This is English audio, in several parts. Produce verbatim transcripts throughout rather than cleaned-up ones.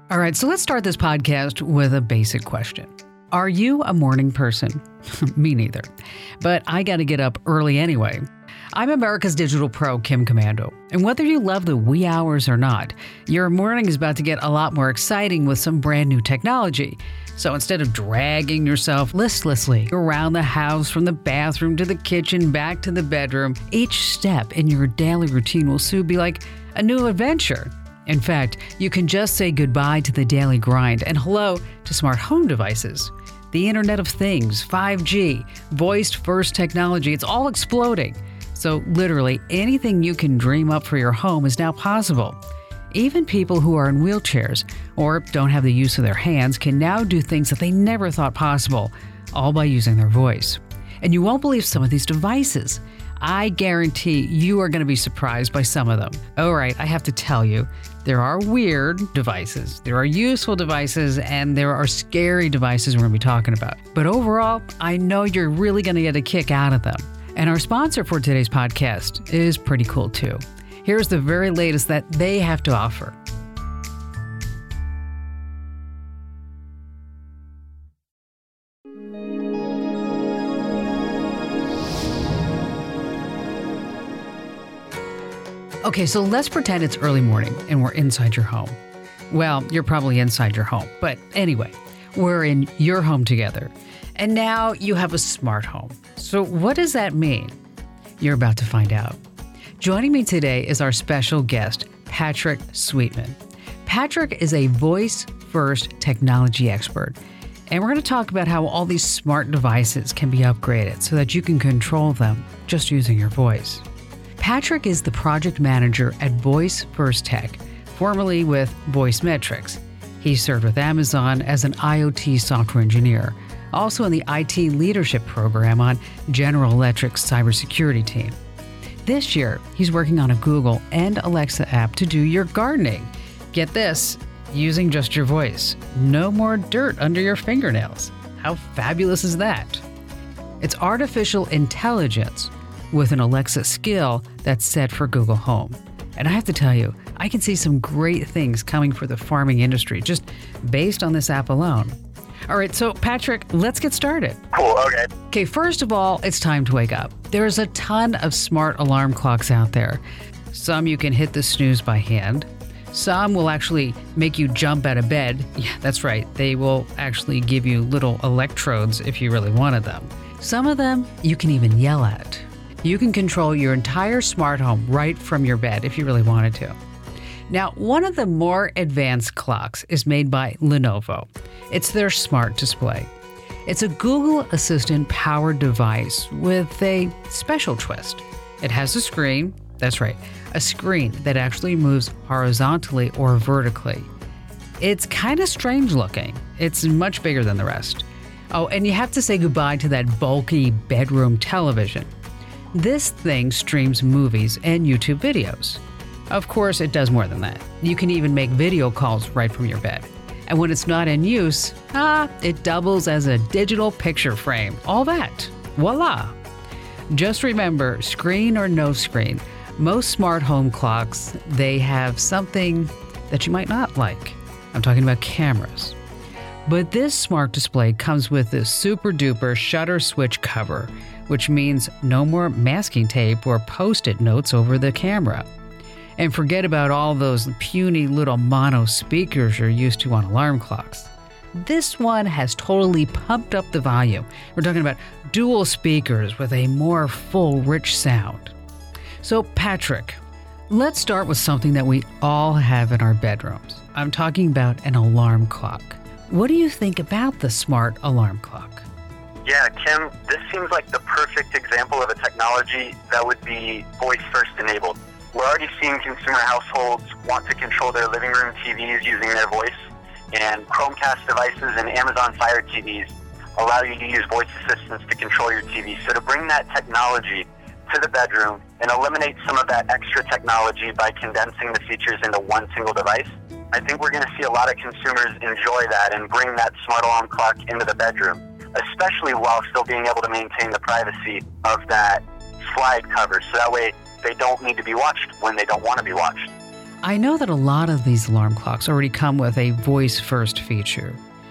All right, so let's start this podcast with a basic question. Are you a morning person? Me neither. But I got to get up early anyway. I'm America's Digital Pro, Kim Komando. And whether you love the wee hours or not, your morning is about to get a lot more exciting with some brand new technology. So instead of dragging yourself listlessly around the house from the bathroom to the kitchen, back to the bedroom, each step in your daily routine will soon be like a new adventure. In fact, you can just say goodbye to the daily grind and hello to smart home devices. The Internet of Things, five G, voice-first technology, it's all exploding. So literally anything you can dream up for your home is now possible. Even people who are in wheelchairs or don't have the use of their hands can now do things that they never thought possible, all by using their voice. And you won't believe some of these devices. I guarantee you are going to be surprised by some of them. All right, I have to tell you, there are weird devices, there are useful devices, and there are scary devices we're going to be talking about. But overall, I know you're really going to get a kick out of them. And our sponsor for today's podcast is pretty cool too. Here's the very latest that they have to offer. Okay, so let's pretend it's early morning and we're inside your home. Well, you're probably inside your home, but anyway, we're in your home together. And now you have a smart home. So what does that mean? You're about to find out. Joining me today is our special guest, Patrick Sweetman. Patrick is a voice-first technology expert. And we're going to talk about how all these smart devices can be upgraded so that you can control them just using your voice. Patrick is the project manager at Voice First Tech, formerly with Voicemetrics. He served with Amazon as an I O T software engineer, also in the I T leadership program on General Electric's cybersecurity team. This year, he's working on a Google and Alexa app to do your gardening. Get this, using just your voice. No more dirt under your fingernails. How fabulous is that? It's artificial intelligence with an Alexa skill that's set for Google Home. And I have to tell you, I can see some great things coming for the farming industry just based on this app alone. All right, so Patrick, let's get started. Cool, okay. Okay, first of all, it's time to wake up. There's a ton of smart alarm clocks out there. Some you can hit the snooze by hand. Some will actually make you jump out of bed. Yeah, that's right. They will actually give you little electrodes if you really wanted them. Some of them you can even yell at. You can control your entire smart home right from your bed if you really wanted to. Now, one of the more advanced clocks is made by Lenovo. It's their smart display. It's a Google Assistant powered device with a special twist. It has a screen, that's right, a screen that actually moves horizontally or vertically. It's kind of strange looking. It's much bigger than the rest. Oh, and you have to say goodbye to that bulky bedroom television. This thing streams movies and YouTube videos. Of course, it does more than that. You can even make video calls right from your bed. And when it's not in use, ah, it doubles as a digital picture frame. All that. Voila! Just remember, screen or no screen, most smart home clocks, they have something that you might not like. I'm talking about cameras. But this smart display comes with this super duper shutter switch cover, which means no more masking tape or post-it notes over the camera. And forget about all those puny little mono speakers you're used to on alarm clocks. This one has totally pumped up the volume. We're talking about dual speakers with a more full, rich sound. So Patrick, let's start with something that we all have in our bedrooms. I'm talking about an alarm clock. What do you think about the smart alarm clock? Yeah, Kim, this seems like the perfect example of a technology that would be voice-first enabled. We're already seeing consumer households want to control their living room T Vs using their voice, and Chromecast devices and Amazon Fire T Vs allow you to use voice assistants to control your T V. So to bring that technology to the bedroom and eliminate some of that extra technology by condensing the features into one single device, I think we're going to see a lot of consumers enjoy that and bring that smart alarm clock into the bedroom, especially while still being able to maintain the privacy of that slide cover. So that way they don't need to be watched when they don't want to be watched. I know that a lot of these alarm clocks already come with a voice-first feature.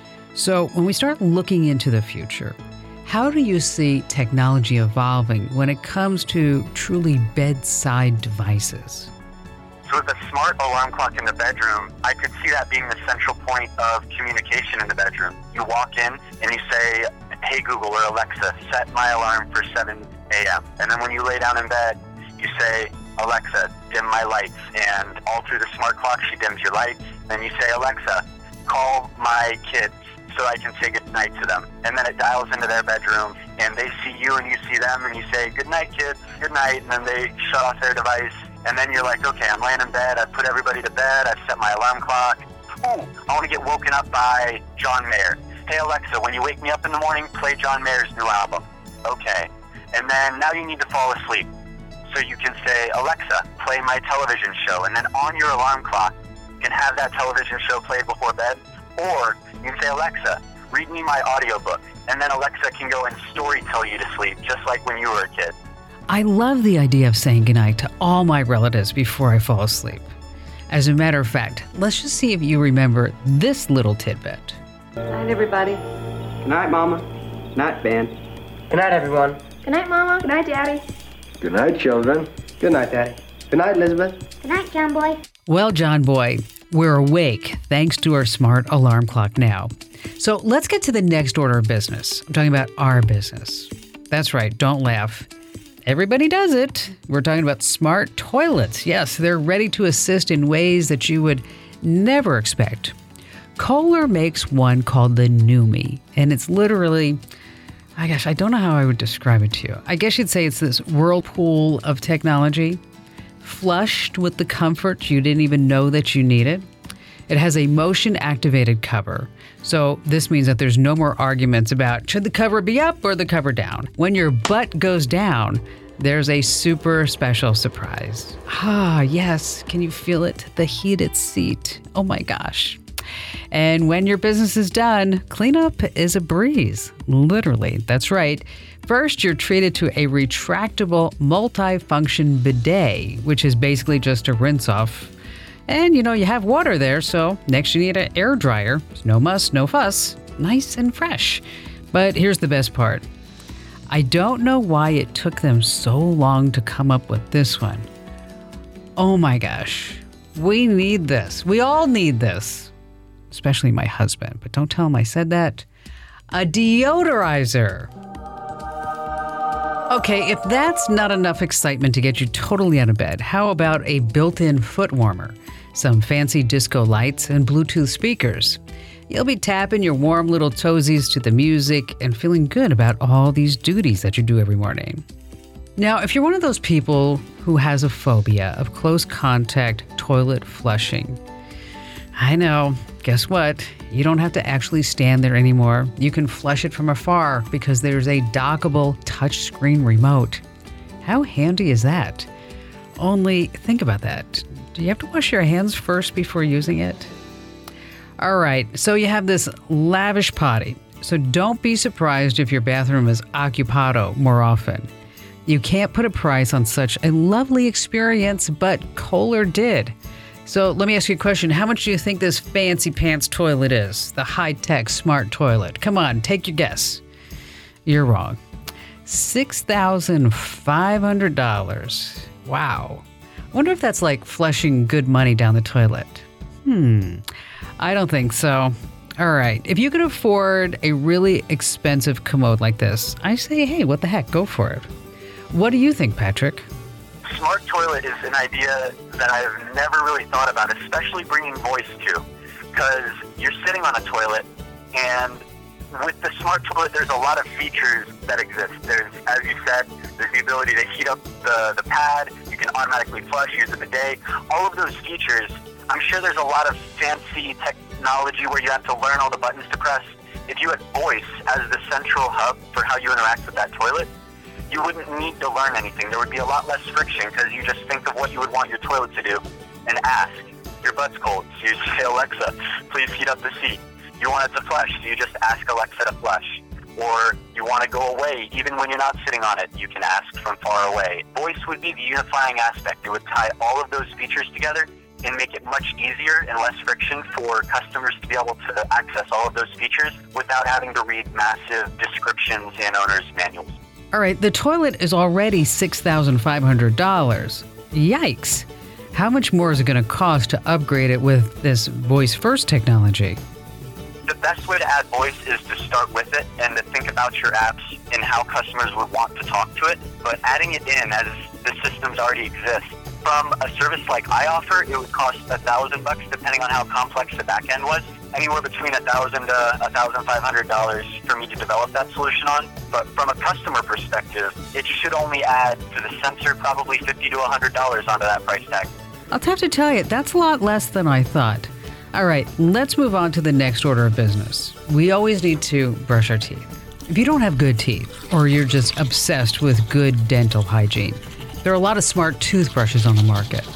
So when we start looking into the future, how do you see technology evolving when it comes to truly bedside devices? So with a smart alarm clock in the bedroom, I could see that being the central point of communication in the bedroom. You walk in and you say, hey Google or Alexa, set my alarm for seven a.m. And then when you lay down in bed, you say, Alexa, dim my lights. And all through the smart clock, she dims your lights. Then you say, Alexa, call my kids so I can say good night to them. And then it dials into their bedroom, and they see you and you see them, and you say, good night, kids, good night. And then they shut off their device. And then you're like, okay, I'm laying in bed. I've put everybody to bed. I've set my alarm clock. Oh, I want to get woken up by John Mayer. Hey, Alexa, when you wake me up in the morning, play John Mayer's new album. Okay. And then now you need to fall asleep. So you can say, Alexa, play my television show. And then on your alarm clock, you can have that television show played before bed. Or you can say, Alexa, read me my audiobook. And then Alexa can go and story tell you to sleep, just like when you were a kid. I love the idea of saying goodnight to all my relatives before I fall asleep. As a matter of fact, let's just see if you remember this little tidbit. Good night, everybody. Good night, Mama. Good night, Ben. Good night, everyone. Good night, Mama. Good night, Daddy. Good night, children. Good night, Daddy. Good night, Elizabeth. Good night, John Boy. Well, John Boy, we're awake thanks to our smart alarm clock now. So let's get to the next order of business. I'm talking about our business. That's right, don't laugh. Everybody does it. We're talking about smart toilets. Yes, they're ready to assist in ways that you would never expect. Kohler makes one called the Numi, and it's literally, I guess, I don't know how I would describe it to you. I guess you'd say it's this whirlpool of technology, flushed with the comfort you didn't even know that you needed. It has a motion-activated cover, so this means that there's no more arguments about should the cover be up or the cover down. When your butt goes down, there's a super special surprise. Ah, yes, can you feel it? The heated seat. Oh my gosh. And when your business is done, cleanup is a breeze. Literally, that's right. First, you're treated to a retractable multi-function bidet, which is basically just a rinse off. And you know, you have water there, so next you need an air dryer. No muss, no fuss. Nice and fresh. But here's the best part. I don't know why it took them so long to come up with this one. Oh my gosh. We need this. We all need this. Especially my husband, but don't tell him I said that. A deodorizer. Okay, if that's not enough excitement to get you totally out of bed, how about a built-in foot warmer, some fancy disco lights, and Bluetooth speakers? You'll be tapping your warm little toesies to the music and feeling good about all these duties that you do every morning. Now, if you're one of those people who has a phobia of close contact toilet flushing, I know, guess what? You don't have to actually stand there anymore. You can flush it from afar because there's a dockable touchscreen remote. How handy is that? Only think about that. Do you have to wash your hands first before using it? All right, so you have this lavish potty. So don't be surprised if your bathroom is occupado more often. You can't put a price on such a lovely experience, but Kohler did. So let me ask you a question. How much do you think this fancy pants toilet is? The high-tech smart toilet. Come on, take your guess. You're wrong. six thousand five hundred dollars. Wow. I wonder if that's like flushing good money down the toilet. Hmm. I don't think so. All right. If you can afford a really expensive commode like this, I say, hey, what the heck? Go for it. What do you think, Patrick? Smart toilet is an idea that I've never really thought about, especially bringing voice to, because you're sitting on a toilet, and with the smart toilet, there's a lot of features that exist. There's, as you said, there's the ability to heat up the, the pad. You can automatically flush, use a bidet. All of those features, I'm sure there's a lot of fancy technology where you have to learn all the buttons to press. If you had voice as the central hub for how you interact with that toilet, you wouldn't need to learn anything. There would be a lot less friction because you just think of what you would want your toilet to do and ask. Your butt's cold, so you say, Alexa, please heat up the seat. You want it to flush, so you just ask Alexa to flush. Or you want to go away, even when you're not sitting on it, you can ask from far away. Voice would be the unifying aspect. It would tie all of those features together and make it much easier and less friction for customers to be able to access all of those features without having to read massive descriptions and owner's manuals. All right, the toilet is already six thousand five hundred dollars. Yikes. How much more is it going to cost to upgrade it with this voice-first technology? The best way to add voice is to start with it and to think about your apps and how customers would want to talk to it, but adding it in as the systems already exist. From a service like iOffer, it would cost a thousand bucks depending on how complex the back end was. Anywhere between a thousand to a thousand five hundred dollars for me to develop that solution on. But from a customer perspective, it should only add to the sensor probably fifty to a hundred dollars onto that price tag. I'll have to tell you, that's a lot less than I thought. All right, let's move on to the next order of business. We always need to brush our teeth. If you don't have good teeth, or you're just obsessed with good dental hygiene, there are a lot of smart toothbrushes on the market.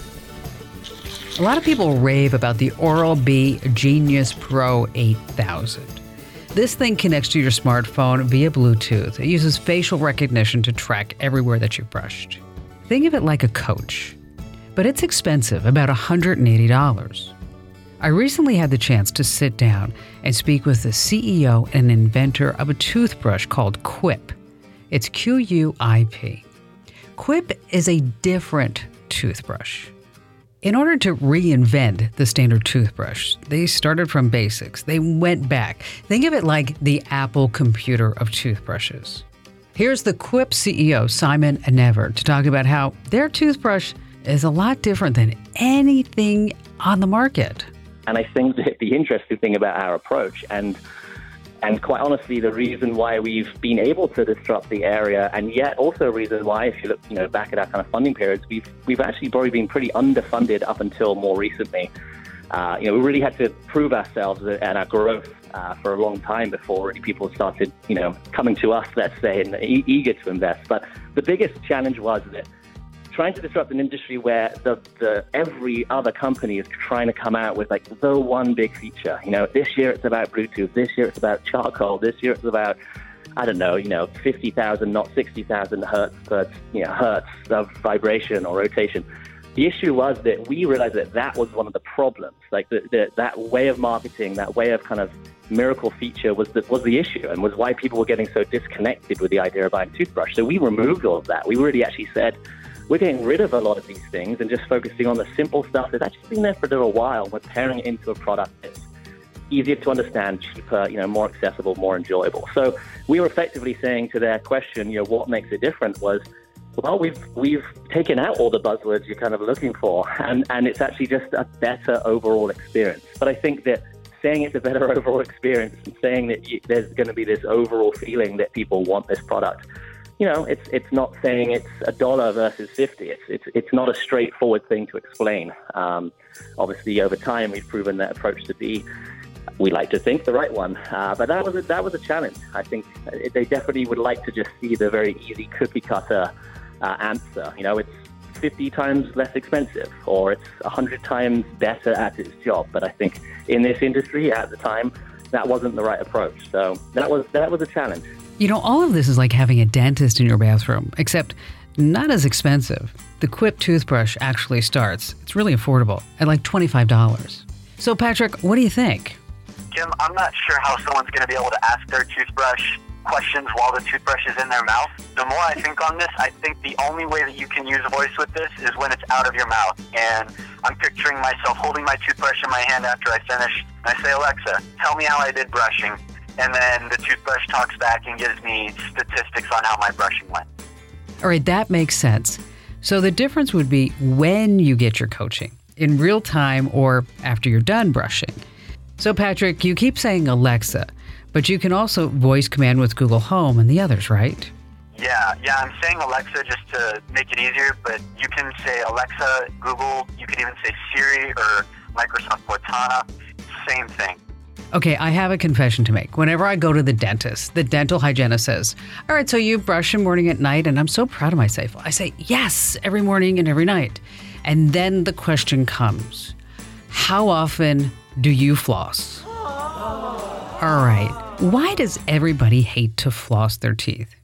A lot of people rave about the Oral-B Genius Pro eight thousand. This thing connects to your smartphone via Bluetooth. It uses facial recognition to track everywhere that you've brushed. Think of it like a coach, but it's expensive, about one hundred eighty dollars. I recently had the chance to sit down and speak with the C E O and inventor of a toothbrush called Quip. It's Q U I P. Quip is a different toothbrush. In order to reinvent the standard toothbrush, they started from basics. They went back. Think of it like the Apple computer of toothbrushes. Here's the Quip C E O, Simon Nevert, to talk about how their toothbrush is a lot different than anything on the market. And I think that the interesting thing about our approach, and and quite honestly, the reason why we've been able to disrupt the area, and yet also a reason why, if you look, you know, back at our kind of funding periods, we've we've actually probably been pretty underfunded up until more recently. Uh, you know, we really had to prove ourselves and our growth uh, for a long time before really people started, you know, coming to us, let's say, and e- eager to invest. But the biggest challenge was that trying to disrupt an industry where the, the every other company is trying to come out with like the one big feature. You know, this year it's about Bluetooth, this year it's about charcoal, this year it's about, I don't know, you know, fifty thousand, not sixty thousand hertz, but, you know, hertz of vibration or rotation. The issue was that we realized that that was one of the problems. Like the, the, that way of marketing, that way of kind of miracle feature was the, was the issue, and was why people were getting so disconnected with the idea of buying a toothbrush. So we removed all of that. We really actually said, we're getting rid of a lot of these things and just focusing on the simple stuff that's actually been there for a little while. We're pairing it into a product that's easier to understand, cheaper, you know, more accessible, more enjoyable. So we were effectively saying to their question, you know, what makes it different was, well, we've we've taken out all the buzzwords you're kind of looking for, and, and it's actually just a better overall experience. But I think that saying it's a better overall experience and saying that you, there's going to be this overall feeling that people want this product, you know, it's it's not saying it's a dollar versus fifty. It's it's it's not a straightforward thing to explain. Um, obviously, over time, we've proven that approach to be, we like to think, the right one. Uh, but that was a, that was a challenge. I think they definitely would like to just see the very easy cookie cutter uh, answer. You know, it's fifty times less expensive, or it's one hundred times better at its job. But I think in this industry at the time, that wasn't the right approach. So that was that was a challenge. You know, all of this is like having a dentist in your bathroom, except not as expensive. The Quip toothbrush actually starts, it's really affordable, at like twenty-five dollars. So Patrick, what do you think? Jim, I'm not sure how someone's going to be able to ask their toothbrush questions while the toothbrush is in their mouth. The more I think on this, I think the only way that you can use voice with this is when it's out of your mouth. And I'm picturing myself holding my toothbrush in my hand after I finish. And I say, Alexa, tell me how I did brushing. And then the toothbrush talks back and gives me statistics on how my brushing went. All right, that makes sense. So the difference would be when you get your coaching, in real time or after you're done brushing. So Patrick, you keep saying Alexa, but you can also voice command with Google Home and the others, right? Yeah, yeah, I'm saying Alexa just to make it easier, but you can say Alexa, Google, you can even say Siri or Microsoft Cortana, same thing. Okay, I have a confession to make. Whenever I go to the dentist, the dental hygienist says, all right, so you brush in morning at night, and I'm so proud of myself. I say, yes, every morning and every night. And then the question comes, how often do you floss? All right, why does everybody hate to floss their teeth?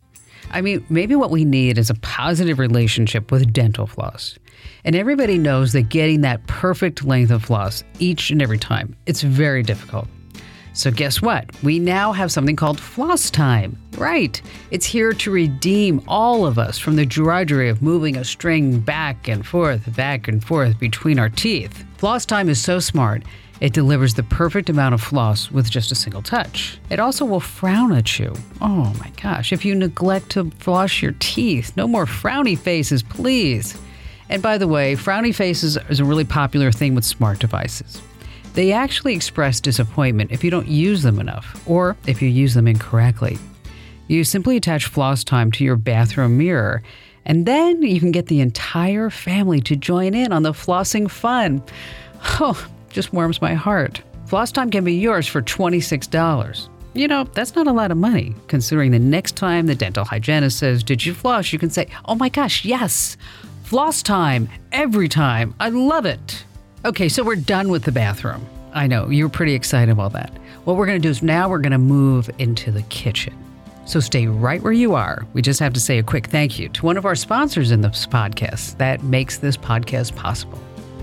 I mean, maybe what we need is a positive relationship with dental floss. And everybody knows that getting that perfect length of floss each and every time, it's very difficult. So guess what? We now have something called Floss Time. Right. It's here to redeem all of us from the drudgery of moving a string back and forth, back and forth between our teeth. Floss Time is so smart, it delivers the perfect amount of floss with just a single touch. It also will frown at you. Oh my gosh, if you neglect to floss your teeth, no more frowny faces, please. And by the way, frowny faces is a really popular thing with smart devices. They actually express disappointment if you don't use them enough, or if you use them incorrectly. You simply attach Floss Time to your bathroom mirror, and then you can get the entire family to join in on the flossing fun. Oh, just warms my heart. Floss Time can be yours for twenty-six dollars. You know, that's not a lot of money, considering the next time the dental hygienist says, "Did you floss?" you can say, "Oh my gosh, yes! Floss Time, every time. I love it." Okay, so we're done with the bathroom. I know, you were pretty excited about that. What we're going to do is now we're going to move into the kitchen. So stay right where you are. We just have to say a quick thank you to one of our sponsors in this podcast that makes this podcast possible.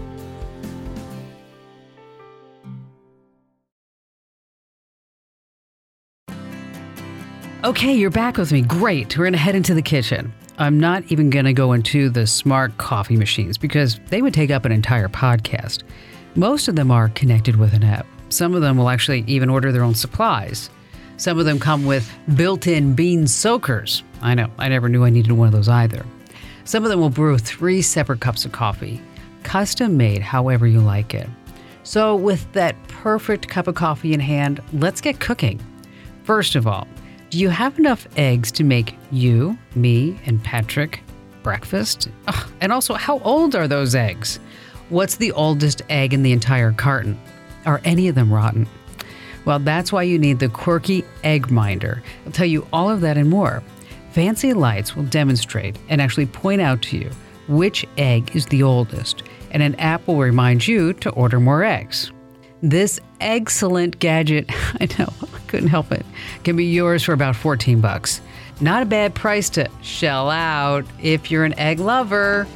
Okay, you're back with me. Great. We're going to head into the kitchen. I'm not even going to go into the smart coffee machines because they would take up an entire podcast. Most of them are connected with an app. Some of them will actually even order their own supplies. Some of them come with built-in bean soakers. I know, I never knew I needed one of those either. Some of them will brew three separate cups of coffee, custom made however you like it. So with that perfect cup of coffee in hand, let's get cooking. First of all, do you have enough eggs to make you, me, and Patrick breakfast? Ugh, and also, how old are those eggs? What's the oldest egg in the entire carton? Are any of them rotten? Well, that's why you need the Quirky Egg Minder. I'll tell you all of that and more. Fancy lights will demonstrate and actually point out to you which egg is the oldest, and an app will remind you to order more eggs. This excellent gadget, I know, I couldn't help it, can be yours for about fourteen bucks. Not a bad price to shell out if you're an egg lover.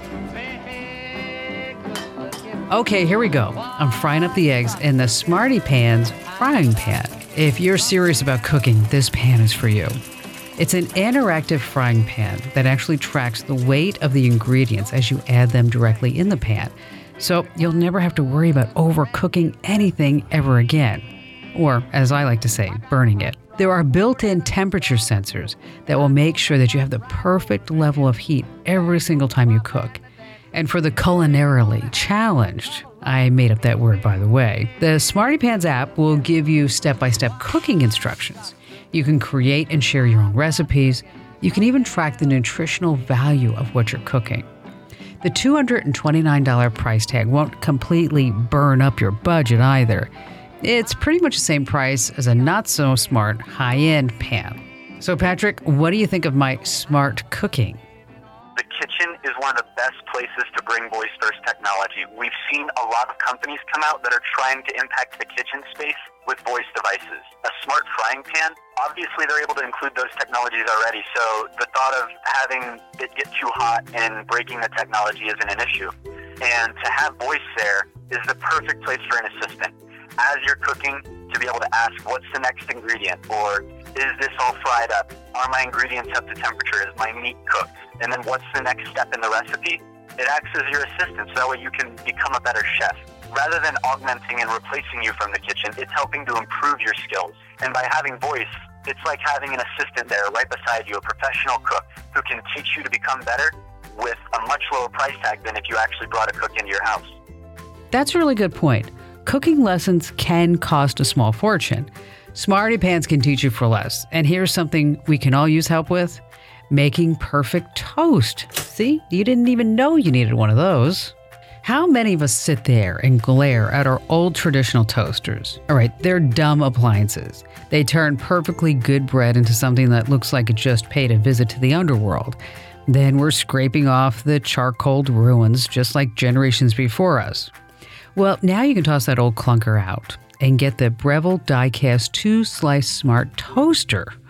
Okay, here we go. I'm frying up the eggs in the Smarty Pan's frying pan. If you're serious about cooking, this pan is for you. It's an interactive frying pan that actually tracks the weight of the ingredients as you add them directly in the pan. So you'll never have to worry about overcooking anything ever again. Or, as I like to say, burning it. There are built-in temperature sensors that will make sure that you have the perfect level of heat every single time you cook. And for the culinarily challenged, I made up that word by the way, the Smarty Pans app will give you step-by-step cooking instructions. You can create and share your own recipes. You can even track the nutritional value of what you're cooking. The two hundred twenty-nine dollars price tag won't completely burn up your budget either. It's pretty much the same price as a not-so-smart high-end pan. So Patrick, what do you think of my smart cooking? The kitchen is one of the best places to bring voice first technology. We've seen a lot of companies come out that are trying to impact the kitchen space with voice devices. A smart frying pan, obviously they're able to include those technologies already, so the thought of having it get too hot and breaking the technology isn't an issue. And to have voice there is the perfect place for an assistant. As you're cooking, to be able to ask, what's the next ingredient? Or, is this all fried up? Are my ingredients up to temperature? Is my meat cooked? And then what's the next step in the recipe? It acts as your assistant, so that way you can become a better chef. Rather than augmenting and replacing you from the kitchen, it's helping to improve your skills. And by having voice, it's like having an assistant there right beside you, a professional cook who can teach you to become better with a much lower price tag than if you actually brought a cook into your house. That's a really good point. Cooking lessons can cost a small fortune. Smarty Pans can teach you for less. And here's something we can all use help with: making perfect toast. See, you didn't even know you needed one of those. How many of us sit there and glare at our old traditional toasters? All right, they're dumb appliances. They turn perfectly good bread into something that looks like it just paid a visit to the underworld. Then we're scraping off the charcoaled ruins just like generations before us. Well, now you can toss that old clunker out and get the Breville Die-Cast two-slice smart toaster.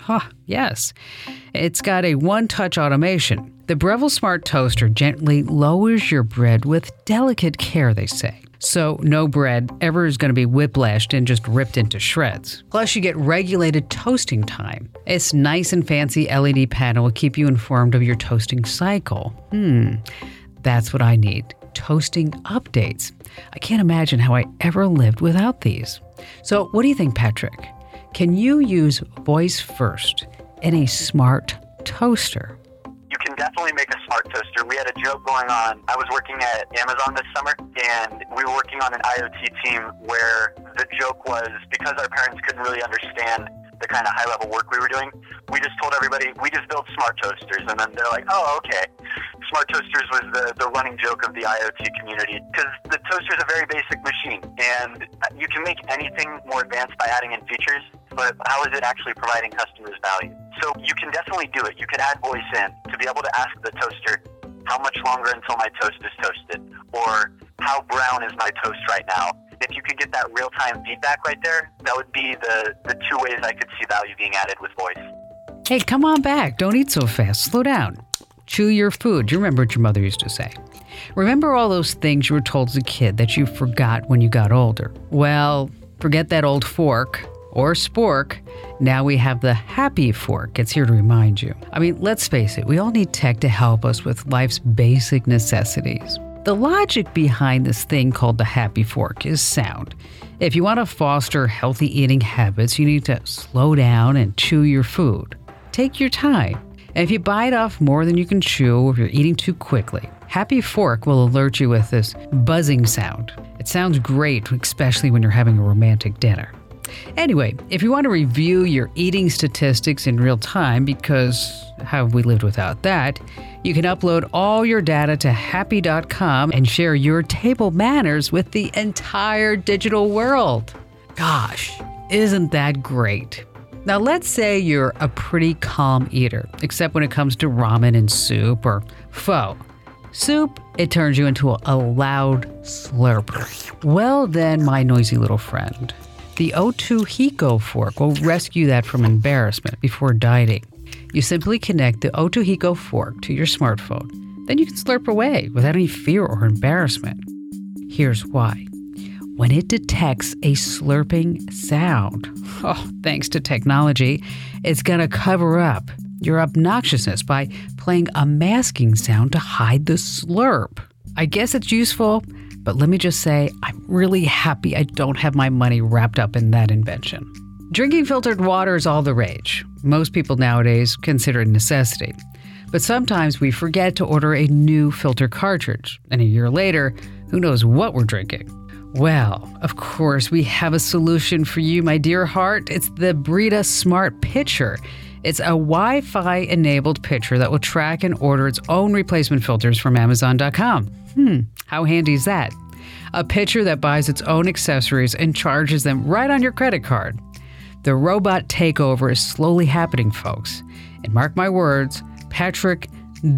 Huh, yes. It's got a one-touch automation. The Breville Smart Toaster gently lowers your bread with delicate care, they say. So no bread ever is going to be whiplashed and just ripped into shreds. Plus, you get regulated toasting time. Its nice and fancy L E D panel will keep you informed of your toasting cycle. Hmm, that's what I need. Toasting updates. I can't imagine how I ever lived without these. So what do you think, Patrick? Can you use voice first in a smart toaster? You can definitely make a smart toaster. We had a joke going on. I was working at Amazon this summer, and we were working on an IoT team where the joke was, because our parents couldn't really understand the kind of high-level work we were doing, we just told everybody, we just build smart toasters. And then they're like, oh, okay. Smart toasters was the, the running joke of the IoT community, because the toaster is a very basic machine, and you can make anything more advanced by adding in features, but how is it actually providing customers value? So you can definitely do it. You could add voice in to be able to ask the toaster, how much longer until my toast is toasted? Or how brown is my toast right now? If you could get that real-time feedback right there, that would be the, the two ways I could see value being added with voice. Hey, come on back. Don't eat so fast. Slow down. Chew your food. You remember what your mother used to say. Remember all those things you were told as a kid that you forgot when you got older? Well, forget that old fork or spork. Now we have the Happy Fork. It's here to remind you. I mean, let's face it, we all need tech to help us with life's basic necessities. The logic behind this thing called the Happy Fork is sound. If you want to foster healthy eating habits, you need to slow down and chew your food. Take your time. And if you bite off more than you can chew, or if you're eating too quickly, Happy Fork will alert you with this buzzing sound. It sounds great, especially when you're having a romantic dinner. Anyway, if you want to review your eating statistics in real time, because how have we lived without that, you can upload all your data to happy dot com and share your table manners with the entire digital world. Gosh, isn't that great? Now let's say you're a pretty calm eater, except when it comes to ramen and soup or pho. Soup, it turns you into a loud slurper. Well then, my noisy little friend, the O two Hiko fork will rescue that from embarrassment before dieting. You simply connect the O two Hiko fork to your smartphone. Then you can slurp away without any fear or embarrassment. Here's why. When it detects a slurping sound, oh, thanks to technology, it's going to cover up your obnoxiousness by playing a masking sound to hide the slurp. I guess it's useful, but let me just say, I'm really happy I don't have my money wrapped up in that invention. Drinking filtered water is all the rage. Most people nowadays consider it a necessity. But sometimes we forget to order a new filter cartridge, and a year later, who knows what we're drinking. Well, of course, we have a solution for you, my dear heart. It's the Brita Smart Pitcher. It's a Wi-Fi enabled pitcher that will track and order its own replacement filters from amazon dot com. Hmm, how handy is that? A pitcher that buys its own accessories and charges them right on your credit card. The robot takeover is slowly happening, folks. And mark my words, Patrick,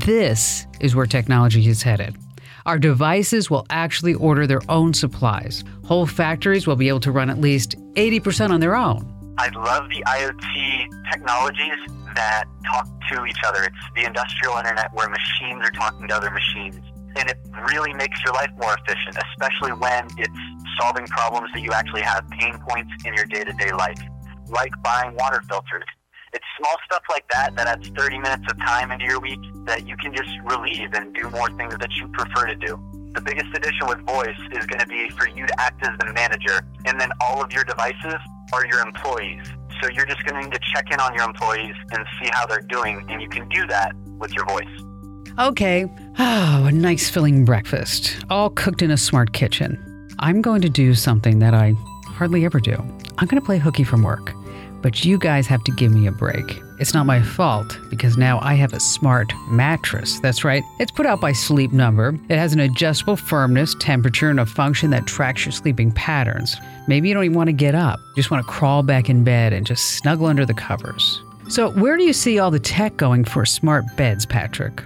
this is where technology is headed. Our devices will actually order their own supplies. Whole factories will be able to run at least eighty percent on their own. I love the IoT technologies that talk to each other. It's the industrial internet where machines are talking to other machines. And it really makes your life more efficient, especially when it's solving problems that you actually have pain points in your day-to-day life, like buying water filters. It's small stuff like that that adds thirty minutes of time into your week that you can just relieve and do more things that you prefer to do. The biggest addition with voice is going to be for you to act as the manager, and then all of your devices are your employees. So you're just going to need to check in on your employees and see how they're doing, and you can do that with your voice. Okay, oh, a nice filling breakfast, all cooked in a smart kitchen. I'm going to do something that I hardly ever do. I'm going to play hooky from work. But you guys have to give me a break. It's not my fault, because now I have a smart mattress. That's right, it's put out by Sleep Number. It has an adjustable firmness, temperature, and a function that tracks your sleeping patterns. Maybe you don't even want to get up. You just want to crawl back in bed and just snuggle under the covers. So where do you see all the tech going for smart beds, Patrick?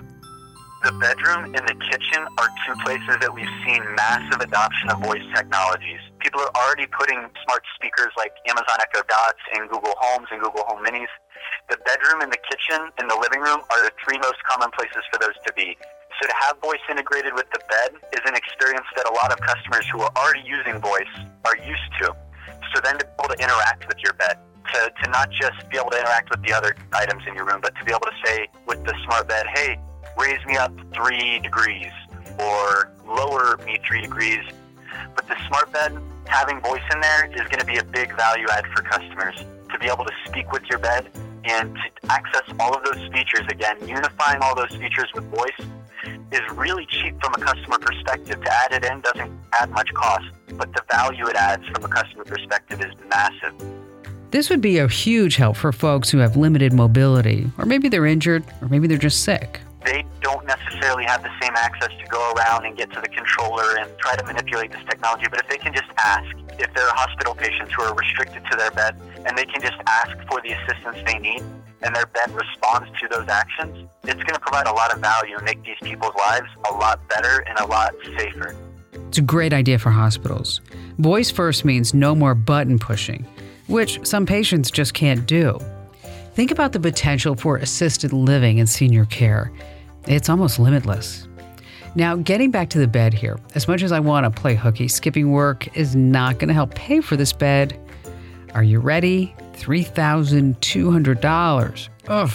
The bedroom and the kitchen are two places that we've seen massive adoption of voice technologies. People are already putting smart speakers like Amazon Echo Dots and Google Homes and Google Home Minis. The bedroom and the kitchen and the living room are the three most common places for those to be. So to have voice integrated with the bed is an experience that a lot of customers who are already using voice are used to. So then to be able to interact with your bed, to, to not just be able to interact with the other items in your room, but to be able to say with the smart bed, hey, raise me up three degrees or lower me three degrees. But the smart bed, having voice in there is going to be a big value add for customers. To be able to speak with your bed and to access all of those features, again, unifying all those features with voice is really cheap from a customer perspective. To add it in doesn't add much cost, but the value it adds from a customer perspective is massive. This would be a huge help for folks who have limited mobility, or maybe they're injured, or maybe they're just sick. They don't necessarily have the same access to go around and get to the controller and try to manipulate this technology, but if they can just ask, if there are hospital patients who are restricted to their bed, and they can just ask for the assistance they need, and their bed responds to those actions, it's going to provide a lot of value and make these people's lives a lot better and a lot safer. It's a great idea for hospitals. Voice first means no more button pushing, which some patients just can't do. Think about the potential for assisted living and senior care. It's almost limitless. Now, getting back to the bed here, as much as I want to play hooky, skipping work is not going to help pay for this bed. Are you ready? three thousand two hundred dollars. Ugh.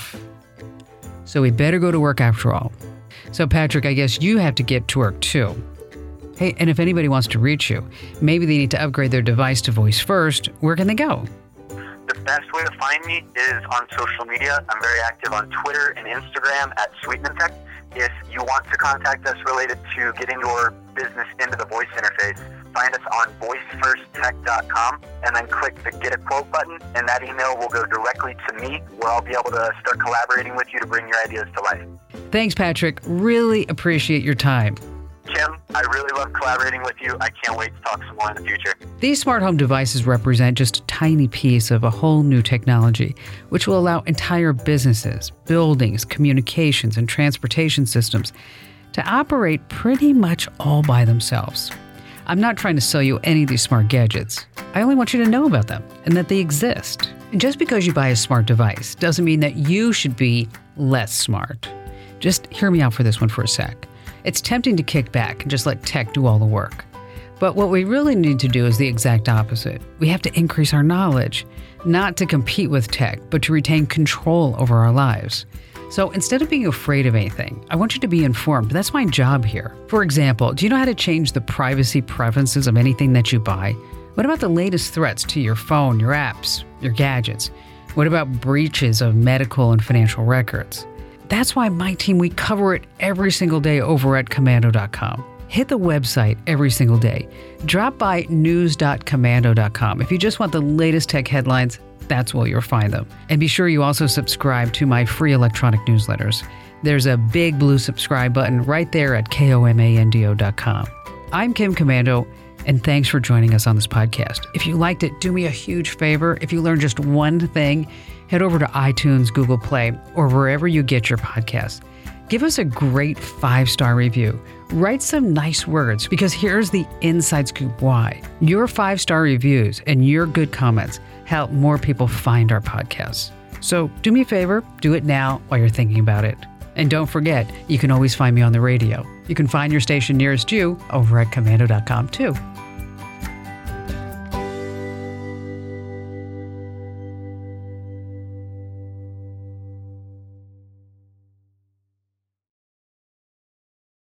So we better go to work after all. So Patrick, I guess you have to get to work too. Hey, and if anybody wants to reach you, maybe they need to upgrade their device to voice first, where can they go? The best way to find me is on social media. I'm very active on Twitter and Instagram at SweetmanTech. If you want to contact us related to getting your business into the voice interface, find us on voice first tech dot com and then click the Get a Quote button, and that email will go directly to me where I'll be able to start collaborating with you to bring your ideas to life. Thanks, Patrick. Really appreciate your time. Kim, I really love collaborating with you. I can't wait to talk some more in the future. These smart home devices represent just a tiny piece of a whole new technology, which will allow entire businesses, buildings, communications, and transportation systems to operate pretty much all by themselves. I'm not trying to sell you any of these smart gadgets. I only want you to know about them and that they exist. And just because you buy a smart device doesn't mean that you should be less smart. Just hear me out for this one for a sec. It's tempting to kick back and just let tech do all the work. But what we really need to do is the exact opposite. We have to increase our knowledge, not to compete with tech, but to retain control over our lives. So instead of being afraid of anything, I want you to be informed. That's my job here. For example, do you know how to change the privacy preferences of anything that you buy? What about the latest threats to your phone, your apps, your gadgets? What about breaches of medical and financial records? That's why my team, we cover it every single day over at komando dot com. Hit the website every single day. Drop by news dot komando dot com. If you just want the latest tech headlines, that's where you'll find them. And be sure you also subscribe to my free electronic newsletters. There's a big blue subscribe button right there at komando dot com. I'm Kim Komando, and thanks for joining us on this podcast. If you liked it, do me a huge favor. If you learned just one thing, head over to iTunes, Google Play, or wherever you get your podcasts. Give us a great five-star review. Write some nice words, because here's the inside scoop why. Your five-star reviews and your good comments help more people find our podcasts. So do me a favor, do it now while you're thinking about it. And don't forget, you can always find me on the radio. You can find your station nearest you over at komando dot com too.